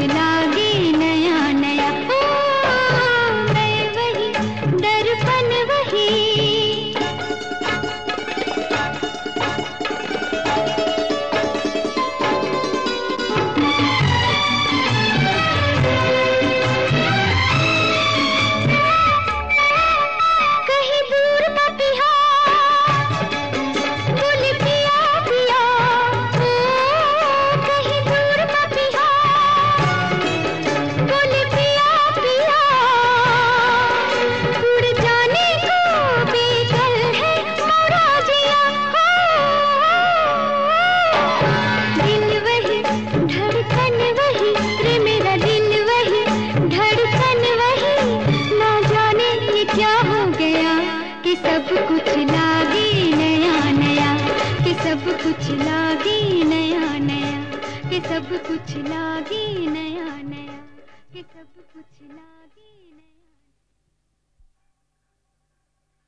लागे नया नया। मैं वही दर्पण वही, कहीं दूर पपिया बोले पिया पिया, कहीं दूर पपिया बोले पिया पिया, उड़ जाने को बेकल है मोरा जिया। दिल वही धड़कन वही रे, मेरा दिल वही धड़कन वही, ना जाने ये क्या हो गया कि सब कुछ लागे नया नया, कि सब कुछ लागे नया नया, कि सब कुछ लागे नया नया, कि सब कुछ लागे